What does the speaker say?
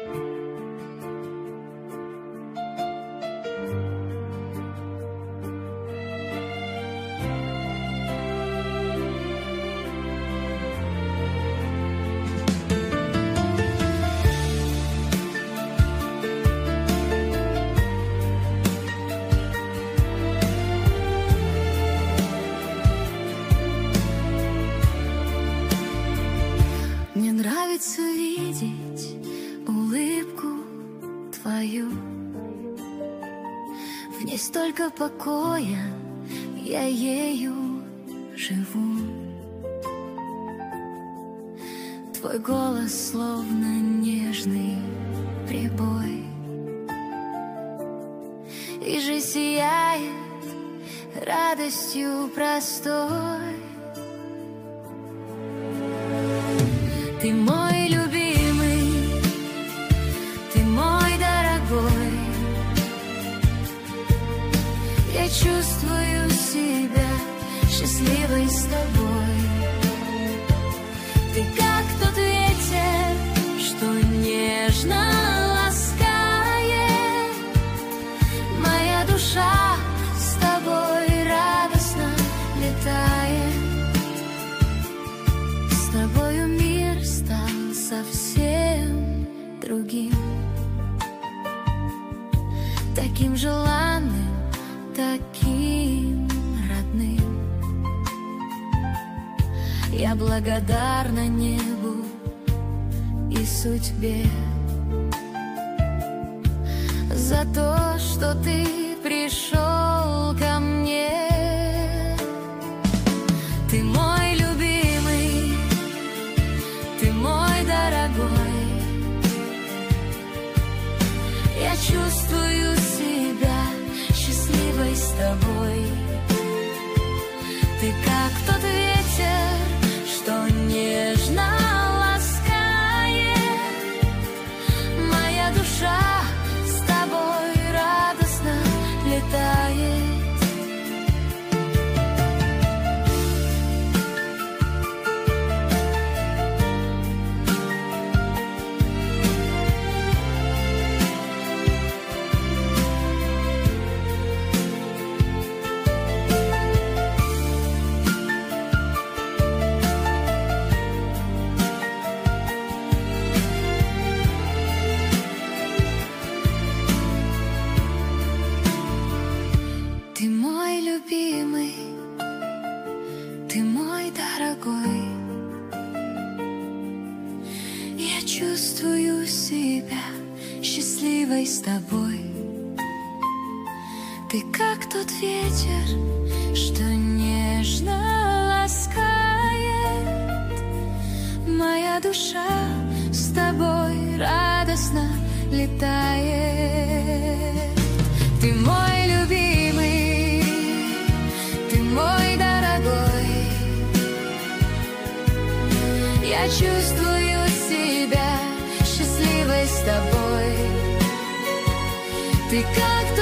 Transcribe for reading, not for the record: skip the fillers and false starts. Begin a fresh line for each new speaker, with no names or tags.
Мне нравится видеть улыбку твою. В ней столько покоя, я ею живу. Твой голос словно нежный прибой, и жизнь сияет радостью простой. Ты мой любимый, ты мой дорогой. Я чувствую себя счастливой с тобой. Ты как тот ветер, что нежно ласкает. Моя душа с тобой радостно летает. С тобою мир стал совсем другим, таким желанным, таким родным. Я благодарна небу и судьбе за то, что ты пришел ко мне. Ты мой любимый, ты мой дорогой. Я чувствую себя счастливой с тобой. Ты как тот ветер, что нежно ласкает. Моя душа с тобой радостно летает. Ты мой любимый, ты мой дорогой. Я чувствую себя счастливой с тобой. Ты как тот ветер, что нежно ласкает. Моя душа с тобой радостно летает. Ты мой любимый, ты мой дорогой. Я чувствую себя счастливой с тобой. Ты как